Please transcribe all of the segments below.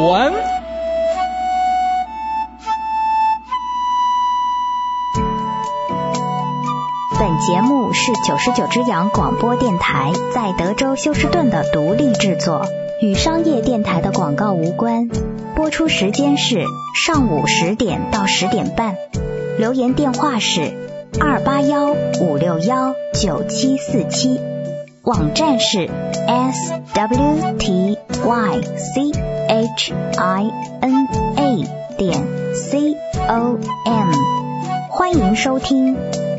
文。 本节目是99只羊广播电台在德州休斯顿的独立制作，与商业电台的广告无关。播出时间是上午10点到10点半。留言电话是281-561-9747。网站是 swtychina.com。欢迎收听。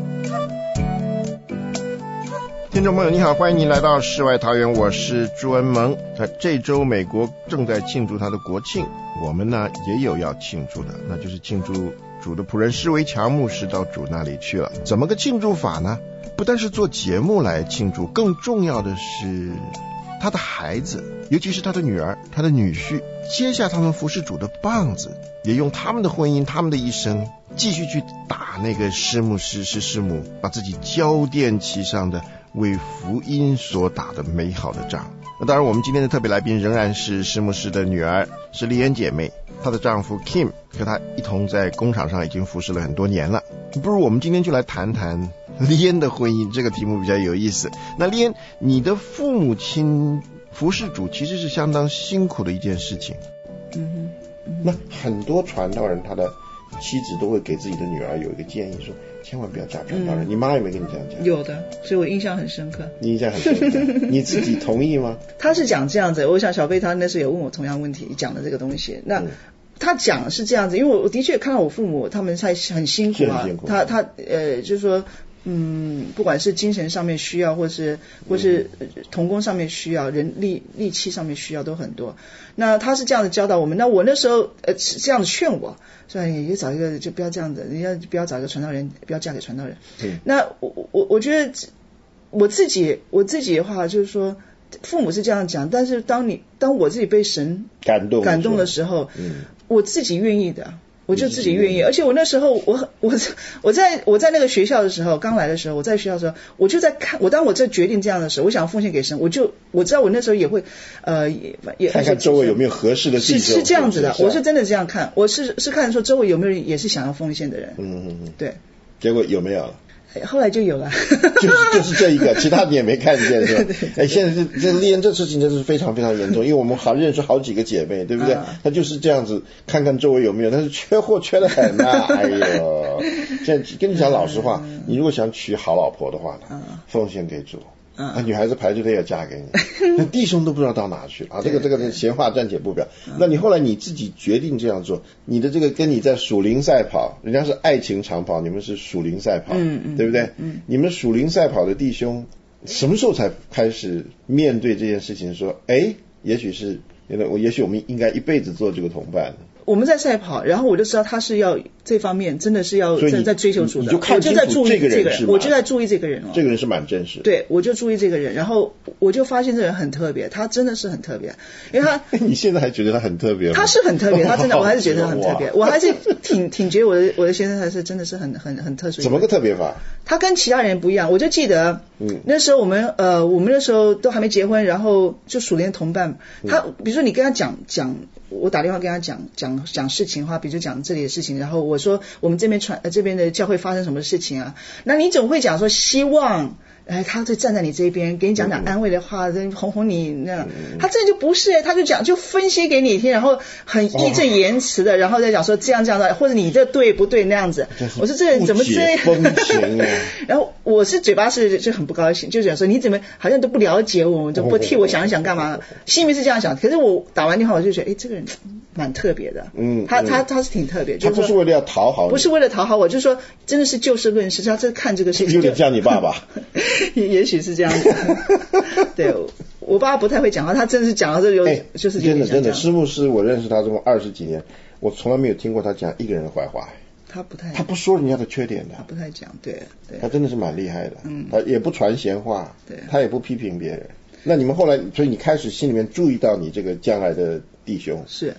听众朋友你好，欢迎您来到世外桃源，我是朱恩萌。在这周美国正在庆祝他的国庆，我们呢也有要庆祝的，那就是庆祝主的仆人施维强牧师到主那里去了。怎么个庆祝法呢？不但是做节目来庆祝，更重要的是他的孩子，尤其是他的女儿他的女婿，接下他们服侍主的棒子，也用他们的婚姻他们的一生继续去打那个师母师母把自己交奠其上的为福音所打的美好的仗。那当然我们今天的特别来宾仍然是师母师的女儿，是莉恩姐妹，她的丈夫 Kim 和她一同在工厂上已经服侍了很多年了。不如我们今天就来谈谈莉恩的婚姻，这个题目比较有意思。那莉恩，你的父母亲服侍主其实是相当辛苦的一件事情。那很多传道人他的妻子都会给自己的女儿有一个建议，说千万不要嫁传道人。你妈有没有跟你这样讲？ 有的，所以我印象很深刻。 你印象很深刻你自己同意吗？ 他是讲这样子，我想小贝他那时候也问我同样问题，讲的这个东西。那他讲是这样子，因为我的确看到我父母他们很辛苦啊，他就是说不管是精神上面需要，或是同工上面需要，人力气上面需要都很多。那他是这样子教导我们，那我那时候是这样子劝我，说你找一个就不要这样子，你要不要找一个传道人，不要嫁给传道人。那我觉得我自己的话就是说，父母是这样讲，但是当我自己被神感动的时候，我自己愿意的。我就自己愿意，而且我那时候我在那个学校的时候，刚来的时候，我在学校的时候，我就在看，当我在决定这样的时候，我想奉献给神，我知道我那时候也会也看看周围有没有合适的弟兄， 是这样子的，我是真的这样看，我是看说周围有没有人也是想要奉献的人。对， 结果有没有了？ 后来就有了就是这一个，其他你也没看见是吧？现在这莉恩这事情真的是非常非常严重，因为我们认识好几个姐妹，对不对？她就是这样子，看看周围有没有，但是缺货缺得很啊！哎呦，现在跟你讲老实话，你如果想娶好老婆的话呢，奉献给主。女孩子排队要嫁给你，那弟兄都不知道到哪去了啊！这个闲话暂且不表。那你后来你自己决定这样做，你的这个跟你在属灵赛跑，人家是爱情长跑，你们是属灵赛跑，对不对？你们属灵赛跑的弟兄，什么时候才开始面对这件事情？说，也许我们应该一辈子做这个同伴。 我们在赛跑，然后我就知道他是要这方面真的是要在追求主的， 你就看清楚这个人是吗？ 我就在注意这个人这个人是蛮真实的。 对，我就注意这个人，然后我就发现这人很特别，他真的是很特别，因为他你现在还觉得他很特别吗？ 他是很特别，他真的我还是觉得他很特别，我还是挺觉得我的先生还是真的是很特殊。 怎么个特别法？ 他跟其他人不一样，我就记得那时候我们那时候都还没结婚，然后就属灵同伴，他比如说你跟他讲我打电话跟他讲事情的话，比如讲这里的事情，然后我说我们这边的教会发生什么事情啊，那你总会讲说希望他就站在你这边，给你讲安慰的话，哄你那样。他这就不是他就分析给你听，然后很义正言辞的，然后再讲说这样的，或者你这对不对那样子。我说这人怎么这样？然后我是嘴巴就很不高兴，就讲说你怎么好像都不了解我，就不替我想一想干嘛？心里面是这样想，可是我打完电话我就觉得，这个人蛮特别的。他是挺特别， 他不是为了要讨好你， 不是为了讨好我，就是说真的是就事论事，他这看这个事情有点像你爸爸。 也许是这样子。对，我爸不太会讲话，他真的是讲到这就是真的师母师，我认识他这么20几年，我从来没有听过他讲一个人的坏话。他不说人家的缺点的， 他不太讲。对， 他真的是蛮厉害的。他也不传闲话， 对， 他也不批评别人。那你们后来，所以你开始心里面注意到你这个将来的弟兄， 是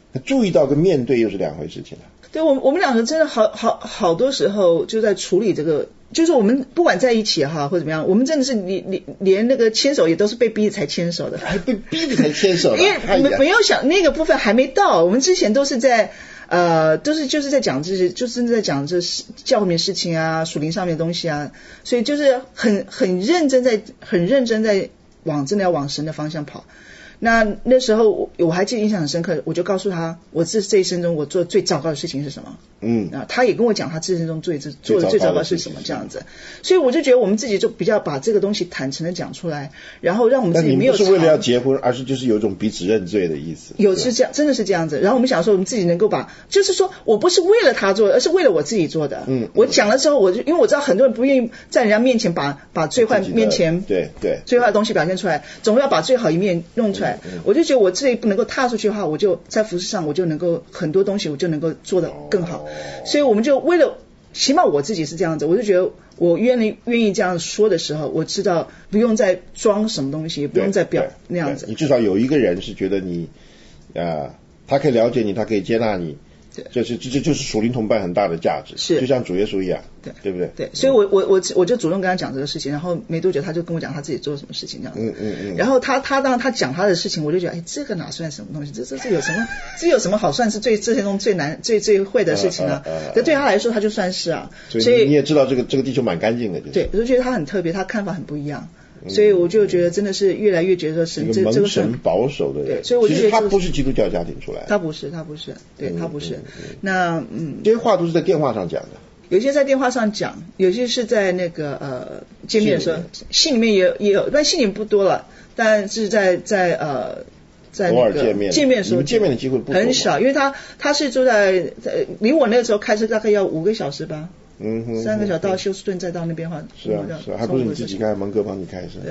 注意到跟面对又是两回事情了。 对，我们两个真的好多时候就在处理这个，就是我们不管在一起哈或者怎么样，我们真的是连那个牵手也都是被逼着才牵手的， 还被逼着才牵手的， 因为没有想那个部分还没到，我们之前都是在都是就是在讲这些，就是在讲这教会面事情啊，属灵上面的东西啊，所以就是很认真在真的要往神的方向跑。那时候我还记得印象很深刻，我就告诉他我这一生中我做最糟糕的事情是什么。他也跟我讲他这一生中做的最糟糕的是什么这样子。所以我就觉得我们自己就比较把这个东西坦诚的讲出来，然后让我们自己没有。 但你不是为了要结婚，而是就是有一种彼此认罪的意思。 有是这样，真的是这样子。然后我们想说我们自己能够就是说我不是为了他做的，而是为了我自己做的。我讲了之后，因为我知道很多人不愿意在人家面前把最坏面前对最坏的东西表现出来，总要把最好一面弄出来。我就觉得我这一步能够踏出去的话，我就在服事上我就能够很多东西我就能够做得更好。所以我们就为了，起码我自己是这样子，我就觉得我愿意这样说的时候，我知道不用再装什么东西，不用再表那样子。 你至少有一个人是觉得你他可以了解你，他可以接纳你，这就是属灵同伴很大的价值， 是就像主耶稣一样，对不对？ 对，所以我就主动跟他讲这个事情，然后没多久他就跟我讲他自己做什么事情这样子。然后他当他讲他的事情，我就觉得这个哪算什么东西？这有什么好算是这些中最难最会的事情呢？可对他来说他就算是啊。 所以你也知道这个地球蛮干净的，就是。 对，我就觉得他很特别，他看法很不一样。所以我就觉得真的是越来越觉得神这个蒙神保守的人， 对，所以我就觉得他不是基督教家庭出来的， 他不是，对，他不是。那这些话都是在电话上讲的， 有些在电话上讲，有些是在那个见面的时候，信里面也有，但信里不多了，但是在那个见面的时候， 见面的机会不多很少，因为他是住在离我那个时候开车大概要5个小时吧。3个小时到休斯顿，再到那边话， 是啊，还不如你自己开，蒙哥帮你开是。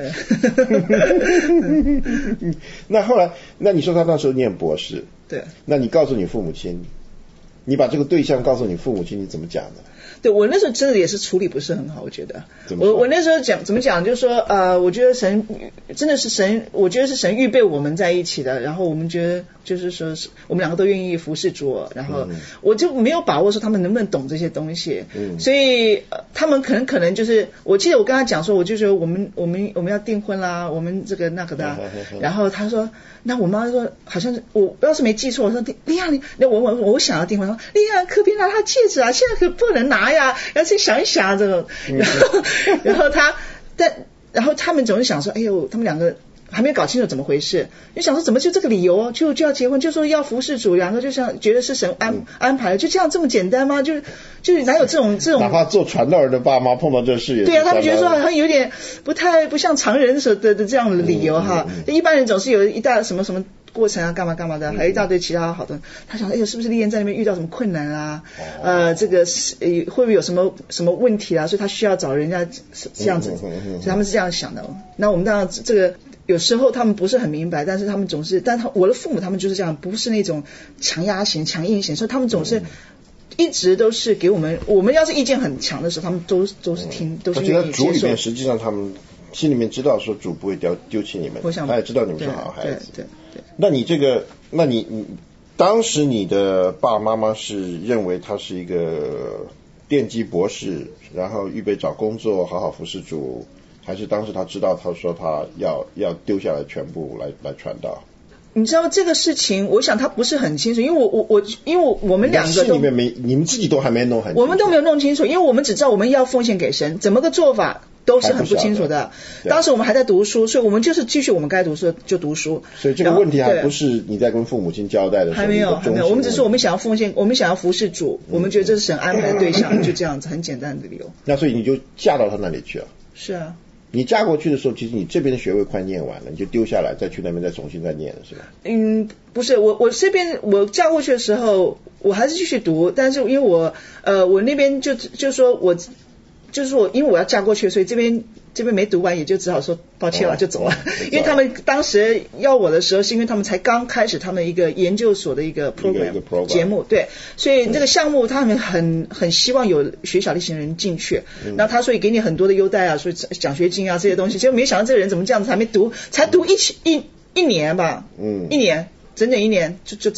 对。 那后来，那你说他那时候念博士， 对， 那你告诉你父母亲，你把这个对象告诉你父母亲，你怎么讲的？ 对，我那时候真的也是处理不是很好，我觉得。我那时候怎么讲，就是说我觉得神真的是神，我觉得是神预备我们在一起的，然后我们觉得就是说我们两个都愿意服侍主，然后我就没有把握说他们能不能懂这些东西，所以他们可能就是我记得我跟他讲说，我就说我们要订婚啦，我们这个那个的，然后他说，那我妈说好像是我要是没记错，我说丽亚我想要订婚，说丽亚可别拿他戒指啊，现在可不能拿呀，要去想一想这个，然后他们总是想说，哎呦，他们两个还没有搞清楚怎么回事，就想说怎么就这个理由就要结婚，就说要服侍主，两个就像觉得是神安排了，就这样这么简单吗？就哪有这种哪怕做传道人的爸妈碰到这事也是， 对啊，他们觉得说好像有点不像常人的这样的理由哈，一般人总是有一大什么过程啊，干嘛的，还有一大堆其他好的。他想，哎呦，是不是丽燕在那边遇到什么困难啊？这个会不会有什么问题啊？所以他需要找人家这样子，所以他们是这样想的。那我们当然这个有时候他们不是很明白，但是他们总是，我的父母他们就是这样，不是那种强压型、强硬型，所以他们总是。一直都是给我们要是意见很强的时候，他们都是听，都是愿意接受。 主里面实际上他们心里面知道说主不会丢弃你们，他也知道你们是好孩子。 对。 那你当时你的爸爸妈妈是认为他是一个电机博士，然后预备找工作，好好服侍主，还是当时他知道他说他要丢下来全部来传道？ 你知道这个事情，我想他不是很清楚，因为我们两个都里面你们自己都还没弄很清楚， 我们都没有弄清楚，因为我们只知道我们要奉献给神，怎么个做法都是很不清楚的。当时我们还在读书，所以我们就是继续我们该读书就读书。 所以这个问题还不是你在跟父母亲交代的时候， 还没有，我们只是我们想要奉献，我们想要服侍主，我们觉得这是神安排的对象，就这样子，很简单的理由。 那所以你就嫁到他那里去了？ 是啊。 你嫁过去的时候，其实你这边的学位快念完了，你就丢下来，再去那边再重新再念了，是吧？ 不是，我这边我嫁过去的时候，我还是继续读，但是因为我那边就说我因为我要嫁过去，所以这边没读完，也就只好说抱歉了，就走了。因为他们当时要我的时候，是因为他们才刚开始他们一个研究所的一个 program 节目，对，所以这个项目他们很希望有学小提琴人进去，那他所以给你很多的优待啊，所以奖学金啊这些东西，结果没想到这个人怎么这样子，才读一年吧，一年整整1年就走啊。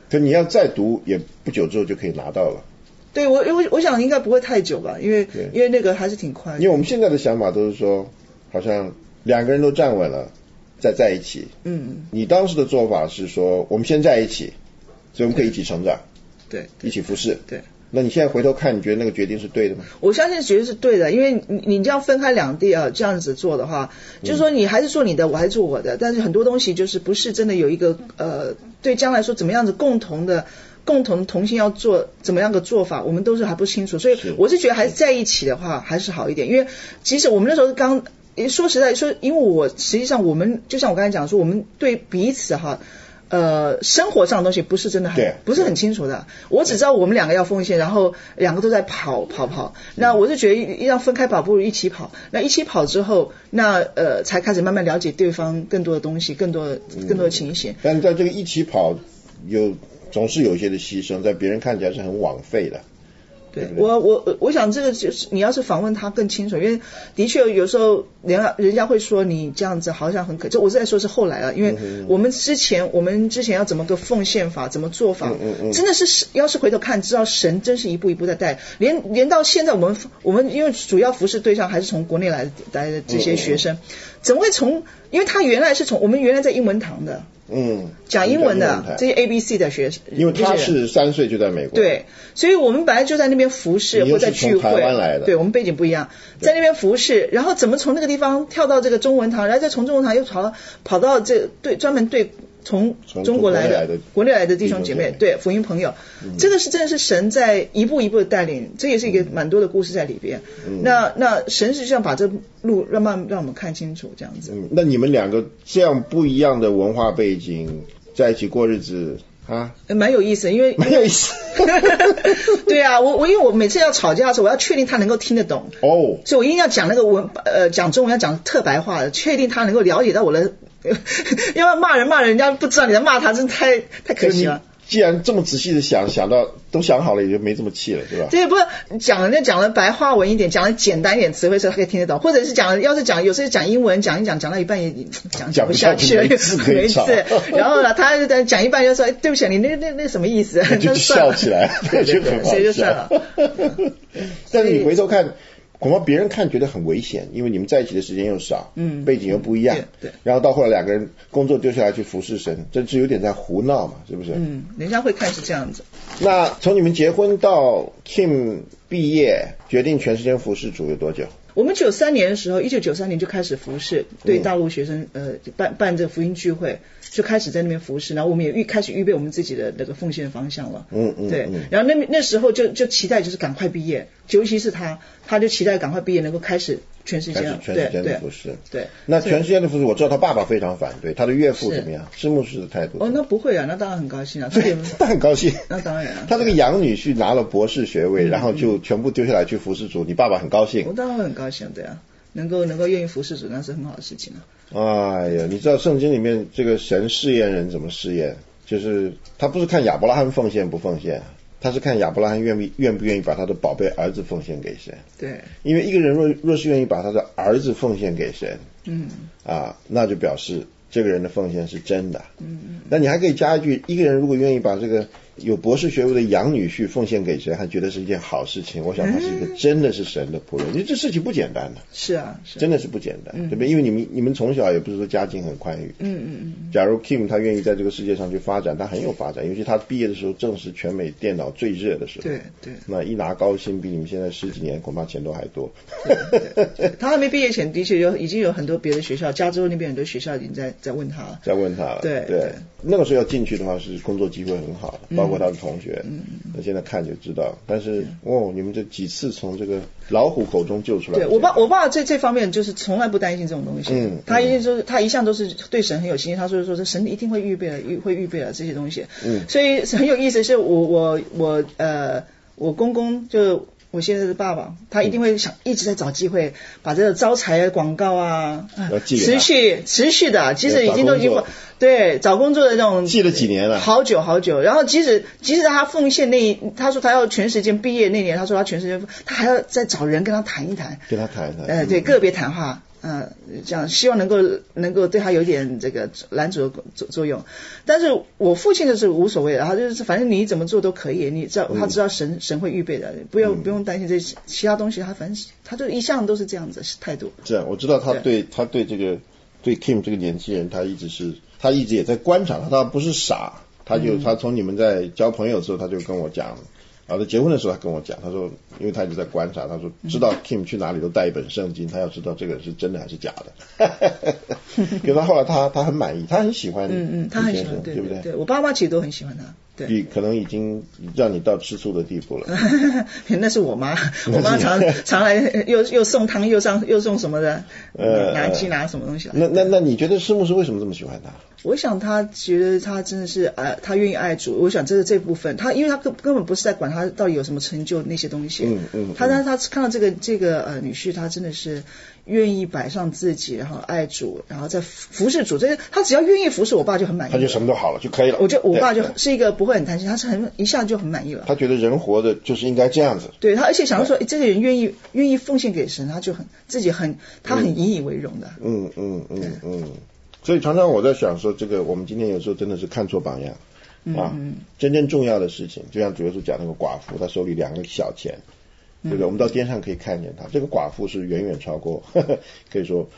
可你要再读，也不久之后就可以拿到了。 对，我想应该不会太久吧，因为那个还是挺快的。 因为我们现在的想法都是说，好像两个人都站稳了，再在一起。你当时的做法是说，我们先在一起，所以我们可以一起成长， 对， 一起服侍。 对。 那你现在回头看，你觉得那个决定是对的吗？ 我相信绝对是对的，因为你这样分开两地啊，这样子做的话，就是说你还是做你的，我还是做我的，但是很多东西就是不是真的有一个对将来说怎么样子共同同心要做怎么样的做法，我们都是还不清楚，所以我是觉得还是在一起的话还是好一点，因为其实我们那时候刚说实在说，因为实际上我们就像我刚才讲说，我们对彼此哈。生活上的东西不是真的不是很清楚的。我只知道我们两个要奉献，然后两个都在跑。那我就觉得要分开跑不如一起跑。那一起跑之后，那才开始慢慢了解对方更多的东西，更多的情形。 但在这个一起跑总是有一些的牺牲，在别人看起来是很枉费的。 对，我想这个就是你要是访问他更清楚，因为的确有时候人家会说你这样子好像很可惜，我是在说是后来了，因为我们之前要怎么个奉献法，怎么做法，真的是要是回头看，知道神真是一步一步在带，连到现在我们因为主要服侍对象还是从国内来的这些学生，怎么会因为他原来是我们原来在英文堂的。讲英文的这些 ABC 的学生，因为他是3岁就在美国， 对，所以我们本来就在那边服侍或在聚会， 台湾来的， 对，我们背景不一样，在那边服侍，然后怎么从那个地方跳到这个中文堂，然后再从中文堂又跑到专门对从中国国内来的弟兄姐妹，对福音朋友，这个是真的是神在一步一步的带领，这也是一个蛮多的故事在里边。那神实际上把这路让我们看清楚，这样子。 那你们两个这样不一样的文化背景在一起过日子啊， 蛮有意思，因为蛮有意思。 对啊，因为我每次要吵架的时候，我要确定他能够听得懂哦，所以我一定要讲那个讲中文要讲特白话的，确定他能够了解到我的。要不然骂人家不知道你在骂他，真太可惜了。 既然这么仔细的想到都想好了，也就没这么气了，对吧？ 对，不是讲了白话文一点，讲了简单一点词汇，他可以听得懂，或者是要是有时候讲英文讲到一半也讲不下去了，没字。然后呢，他讲一半就说对不起，你那什么意思？ 就笑起来，就很好笑， 所以就算了。 但是你回头看。恐怕别人看觉得很危险，因为你们在一起的时间又少，背景又不一样， 对， 然后到后来两个人工作丢下来去服侍神，这是有点在胡闹嘛，是不是？ 人家会看是这样子。 那从你们结婚到 Kim 毕业，决定全时间服侍主有多久？ 我们1993年的时候，1993年就开始服侍，对大陆学生办这个福音聚会，就开始在那边服侍，然后我们也开始预备我们自己的那个奉献方向了。对，然后那时候就期待就是赶快毕业，尤其是他就期待赶快毕业能够开始全时间的服侍。 对， 那全时间的服侍，我知道他爸爸非常反对，他的岳父怎么样？是牧师的态度？ 那不会啊，那当然很高兴啊， 他很高兴。 那当然啊， 他这个养女婿拿了博士学位，然后就全部丢下来去服侍主，你爸爸很高兴？ 我当然会很高兴，对啊，能够愿意服侍主，那是很好的事情啊。 哎呀，你知道圣经里面这个神试验人怎么试验？就是他不是看亚伯拉罕奉献不奉献，他是看亚伯拉罕愿不愿意把他的宝贝儿子奉献给神。 对， 因为一个人若是愿意把他的儿子奉献给神，那就表示这个人的奉献是真的。那你还可以加一句，一个人如果愿意把这个有博士学位的养女婿奉献给神，还觉得是一件好事情，我想他是一个真的是神的仆人，因为这事情不简单的。 是啊， 真的是不简单，对不对？因为你们从小也不是说家境很宽裕。假如 Kim 他愿意在这个世界上去发展，他很有发展，尤其他毕业的时候正是全美电脑最热的时候。 对， 那一拿高薪比你们现在10几年恐怕钱都还多。 对，他还没毕业前的确已经有很多别的学校，加州那边很多学校已经在问他了。 对，那个时候要进去的话是工作机会很好的，包括他的同学。那现在看就知道，但是你们这几次从这个老虎口中救出来。 对，我爸这方面就是从来不担心这种东西。他一向都是对神很有信心，他说这神一定会预备了这些东西。所以很有意思，是我公公就。我现在的爸爸，他一定会一直在找机会，把这个招财广告持续的，即使已经对找工作的那种记了几年了， 好久。然后即使他奉献他说他要全时间毕业那年，他说他全时间，他还要再找人跟他谈一谈， 对， 个别谈话。 这样希望能够对他有点这个拦阻的作用。但是我父亲的是无所谓的，他就是反正你怎么做都可以，你知道他知道神会预备的，不用担心这其他东西，他反正他就一向都是这样子态度。 这样我知道他对这个对 Kim 这个年轻人，他一直也在观察他不是傻，他从你们在交朋友的时候他就跟我讲。在结婚的时候他跟我讲，他说因为他一直在观察，他说知道 Kim 去哪里都带一本圣经，他要知道这个是真的还是假的。可是他后来他很满意，他很喜欢他很喜欢，对不对？对，我爸妈其实都很喜欢他。对， 可能已经让你到吃醋的地步了。 那是我妈常来又送汤又送什么的，拿鸡拿什么东西。 那你觉得师母是为什么这么喜欢他？ 我想他觉得他真的是他愿意爱主。我想这部分他因为他根本不是在管他到底有什么成就那些东西。他看到这个女婿，他真的是愿意摆上自己，然后爱主，然后再服侍主。这个他只要愿意服侍我爸就很满意， 他就什么都好了就可以了。 我爸就是一个不会很贪心，他是一下就很满意了。他觉得人活的就是应该这样子。 对，他而且想说这个人愿意奉献给神，他就他很引以为荣的。 所以常常我在想说，这个我们今天有时候真的是看错榜样真正重要的事情，就像主耶稣讲那个寡妇，她手里2个小钱，对不对？我们到街上可以看见她，这个寡妇是远远超过可以说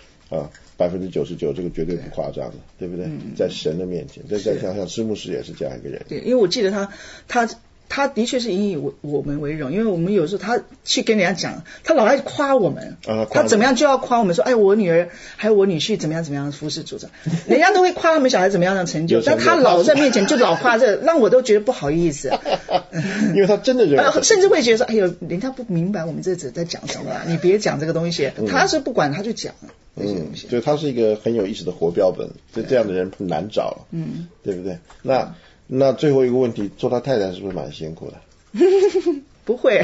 99%，这个绝对不夸张的，对不对？在神的面前，再想想师母师也是这样一个人。 对，因为我记得他的确是引以我们为荣，因为我们有时候他去跟人家讲，他老爱夸我们，他怎么样就要夸我们说，哎，我女儿还有我女婿怎么样服侍主的，人家都会夸他们小孩怎么样的成就，但他老在面前就老夸这，让我都觉得不好意思。 因为他真的甚至会觉得说，哎呦，人家不明白我们这在讲什么，你别讲这个东西。他是不管他就讲这些东西。 所以他是一个很有意思的活标本，这样的人很难找，对不对？那最后一个问题，做他太太是不是蛮辛苦的？ 不会，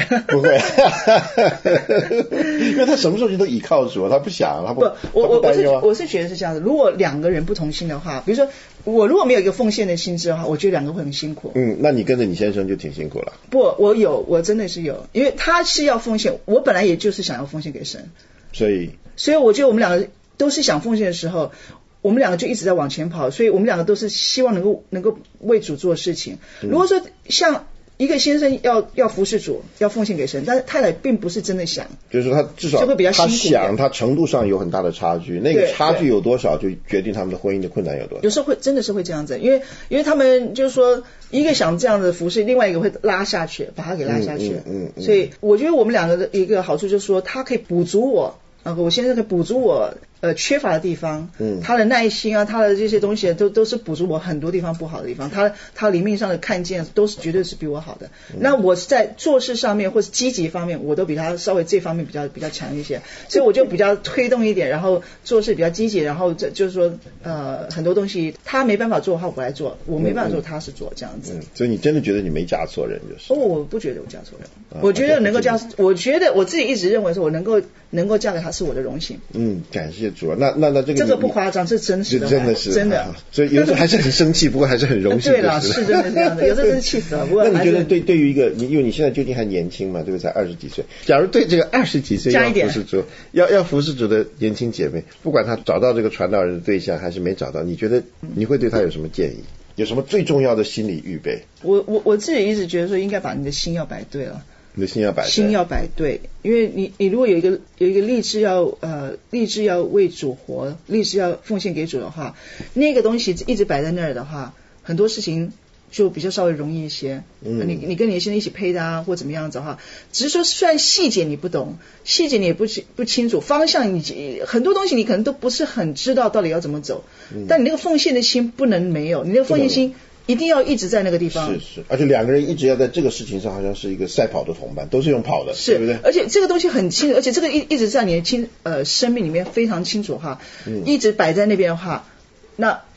因为他什么事情都倚靠主，他不想，他不担忧。 我是觉得是这样子。如果2个人不同心的话，比如说我如果没有一个奉献的心智的话，我觉得2个会很辛苦。 那你跟着你先生就挺辛苦了。 不，我真的是有，因为他是要奉献，我本来也就是想要奉献给神，所以我觉得我们2个都是想奉献的时候。我们2个就一直在往前跑，所以我们2个都是希望能够为主做事情。如果说像一个先生要服侍主，要奉献给神，但是太太并不是真的想， 就是他至少就会比较辛苦， 他想他程度上有很大的差距，那个差距有多少就决定他们的婚姻的困难有多少。 有时候真的是会这样子，因为他们就是说一个想这样的服侍，另外一个会拉下去，把他给拉下去。所以我觉得我们2个的一个好处就是说，他可以补足我先生可以补足我缺乏的地方，他的耐心他的这些东西都是补足我很多地方不好的地方，他灵命上的看见都是绝对是比我好的。那我是在做事上面或是积极方面，我都比他稍微这方面比较强一些，所以我就比较推动一点，然后做事比较积极，然后就是说很多东西他没办法做的话我来做，我没办法做他是做这样子。 所以你真的觉得你没嫁错人就是？ 我不觉得我嫁错人，我觉得能够嫁，我觉得我自己一直认为说我能够嫁给他是我的荣幸。 感谢主啊！那这个不夸张，这真实的，真的。 所以有时候还是很生气，不过还是很荣幸。 对了，是真的这样的，有时候真是气死了。不过那你觉得对于一个因为你现在究竟还年轻嘛，对不对？才20几岁。假如对这个20几岁要服侍主，要服侍主的年轻姐妹，不管她找到这个传道人的对象还是没找到，你觉得你会对她有什么建议？有什么最重要的心理预备？ 我自己一直觉得说，应该把你的心要摆对了。 你的心要摆对，因为你如果有一个立志要为主活，立志要奉献给主的话，那个东西一直摆在那儿的话，很多事情就比较稍微容易一些。你跟你的先生一起配搭或怎么样子的话，只是说虽然细节你不懂，细节你也不清楚，方向你很多东西你可能都不是很知道到底要怎么走，但你那个奉献的心不能没有，你那个奉献心一定要一直在那个地方。 是，而且2个人一直要在这个事情上好像是一个赛跑的同伴，都是用跑的，对不对？ 而且这个东西很清楚，而且这个一直在你的生命里面非常清楚哈，一直摆在那边的话，那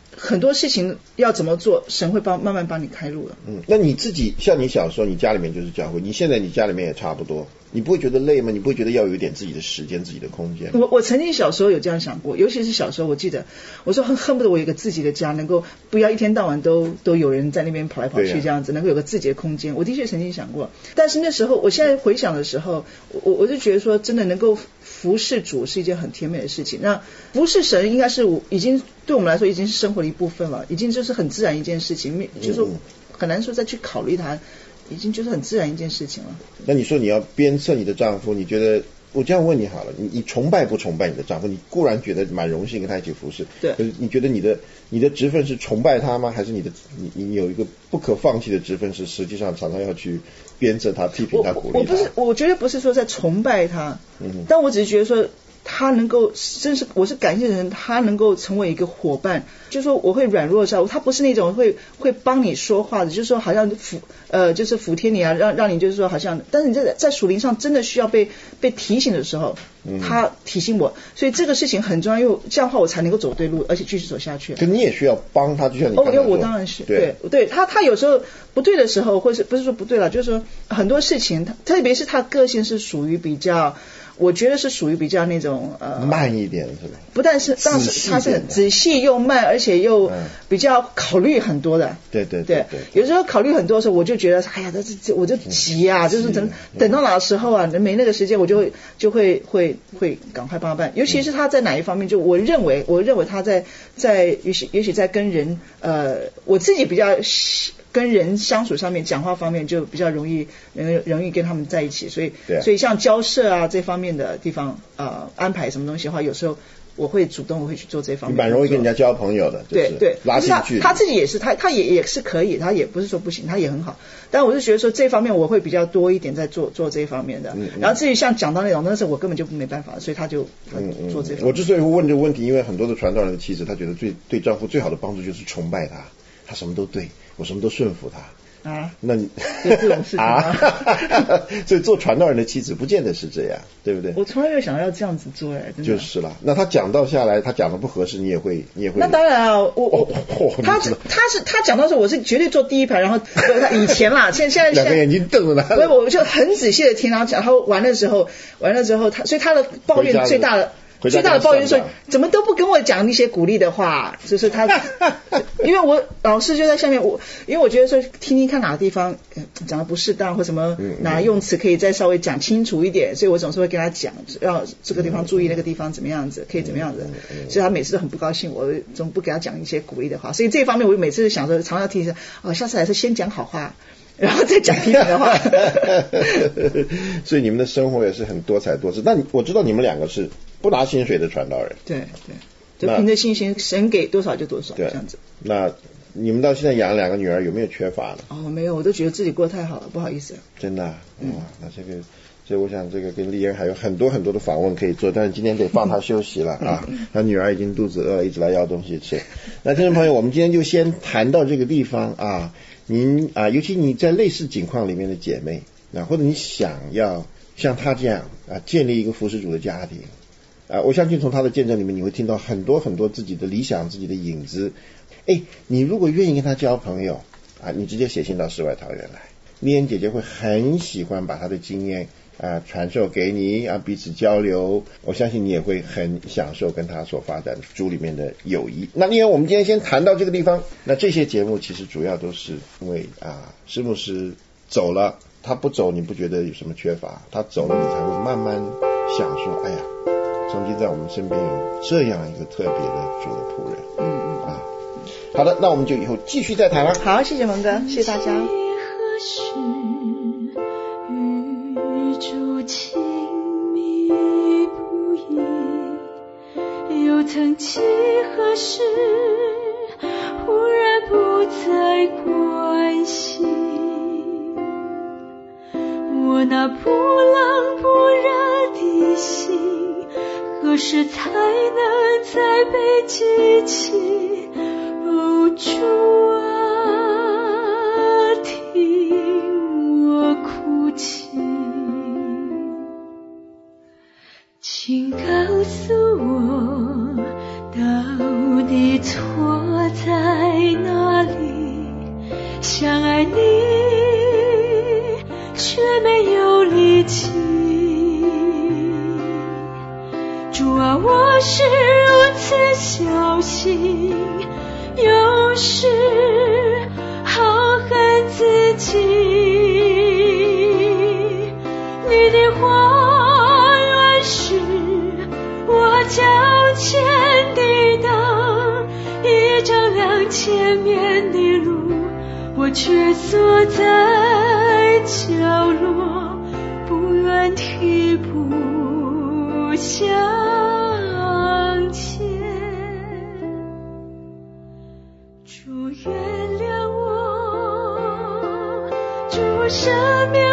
很多事情要怎么做，神会慢慢帮你开路了。 那你自己像你小时候，你家里面就是教会，你现在你家里面也差不多，你不会觉得累吗？你不会觉得要有一点自己的时间、自己的空间？ 我曾经小时候有这样想过，尤其是小时候，我记得我说恨不得我有一个自己的家，能够不要一天到晚都有人在那边跑来跑去这样子，能够有个自己的空间。我的确曾经想过，但是那时候，我现在回想的时候，我就觉得说，真的能够服侍主是一件很甜美的事情。那服侍神应该是已经对我们来说已经是生活的一部分了，已经就是很自然一件事情，就是很难说再去考虑它，已经就是很自然一件事情了。 那你说你要鞭策你的丈夫，你觉得我这样问你好了，你崇拜不崇拜你的丈夫？你固然觉得蛮荣幸跟他一起服侍， 对， 可是你觉得你的职分是崇拜他吗？还是你有一个不可放弃的职分是实际上常常要去鞭策他、批评他、鼓励他？ 我觉得不是说在崇拜他，但我只是觉得说他能够，我是感谢人，他能够成为一个伙伴，就是说我会软弱下，他不是那种会帮你说话的，就是说好像就是服帖你啊，让你就是说好像，但是你在属灵上真的需要被提醒的时候，他提醒我，所以这个事情很重要，因为这样的话我才能够走对路，而且继续走下去。 可你也需要帮他，就像你刚才说， 我当然是对他有时候不对的时候，或是不是说不对了，就是说很多事情，特别是他个性是属于比较。我觉得是属于比较那种慢一点是吧？ 不但是，当时他是很仔细又慢，而且又比较考虑很多的。 对， 有时候考虑很多的时候，我就觉得，哎呀，我就急啊，就是等到哪的时候啊，没那个时间，我就会赶快帮他办。尤其是他在哪一方面，就我认为他在也许在跟人我自己比较。跟人相处上面，讲话方面就比较容易跟他们在一起，所以像交涉啊这方面的地方安排什么东西的话，有时候我会主动去做这方面， 蛮容易跟人家交朋友的， 对， 拉近距离。 他自己也是，他也是可以，他也不是说不行，他也很好。但我是觉得说这方面我会比较多一点在做这一方面的。然后至于像讲到那种，那是我根本就没办法，所以他做这方面。 我之所以会问这个问题，因为很多的传道人的妻子，她觉得对丈夫最好的帮助就是崇拜他，他什么都对，我什么都顺服他。那你这种事情所以做传道人的妻子不见得是这样，对不对？ 我从来没有想到要这样子做就是啦。那他讲到下来，他讲的不合适，你也会。 那当然啊，他讲到时候，我是绝对坐第一排，然后他以前啦，现在两个眼睛瞪着他， 所以我就很仔细的听他讲，然后完了之后，所以他的抱怨最大的抱怨就是说，怎么都不跟我讲一些鼓励的话，就是他，因为我老师就在下面，因为我觉得说听看哪个地方讲的不适当或什么，哪用词可以再稍微讲清楚一点，所以我总是会跟他讲，让这个地方注意那个地方怎么样子，可以怎么样子，所以他每次都很不高兴，我总不给他讲一些鼓励的话，所以这方面我每次想说，常常提醒下次还是先讲好话。然后再讲批评的话， 所以你们的生活也是很多彩多姿。但我知道你们两个是不拿薪水的传道人， 对，就凭着信心，神给多少就多少，这样子。 那你们到现在养两个女儿，有没有缺乏呢？ 没有，我都觉得自己过太好了，不好意思。 真的那所以我想这个跟丽恩还有很多很多的访问可以做，但是今天得放她休息了啊。她女儿已经肚子饿了，一直来要东西吃。那听众朋友，我们今天就先谈到这个地方啊。您尤其你在类似境况里面的姐妹或者你想要像她这样建立一个服侍主的家庭我相信从她的见证里面你会听到很多很多自己的理想、自己的影子。你如果愿意跟她交朋友你直接写信到世外桃源来，丽恩姐姐会很喜欢把她的经验传授给你彼此交流，我相信你也会很享受跟他所发展主里面的友谊。那因为我们今天先谈到这个地方，那这些节目其实主要都是因为施牧师走了，他不走你不觉得有什么缺乏，他走了你才会慢慢想说，哎呀，曾经在我们身边有这样一个特别的主的仆人。好的，那我们就以后继续再谈了。 好，谢谢蒙哥，谢谢大家。 曾几何时忽然不再关心我那不冷不热的心，何时才能再被激起？主听我哭泣，请告诉我到底错在想爱你，却没有力气。主啊，我是如此小心，有时好恨自己。你的话原是我脚前的灯，一照亮前面的路，我却坐在角落，不愿提步向前。主原谅我，主赦免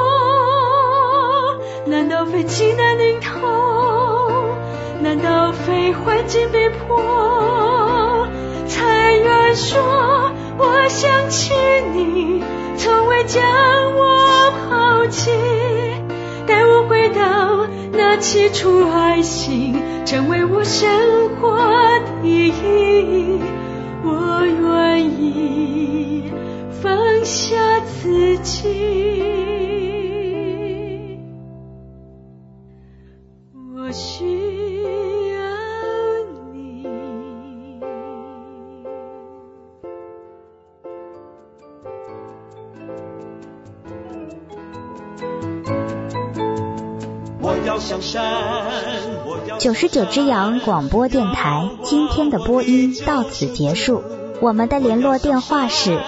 我，难道非急难临头？难道非环境逼迫？才愿说我想起你，从未将我抛弃，带我回到那起初爱心，成为我生活的意义。我愿意放下自己，我需要你。 99只羊广播电台今天的播音到此结束，我们的联络电话是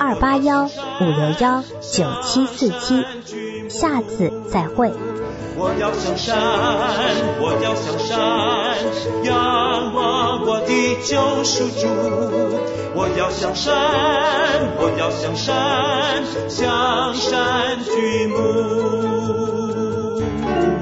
281-561-9747，下次再会。 我要向山，我要向山，仰望我的救赎主。我要向山，我要向山，向山举目。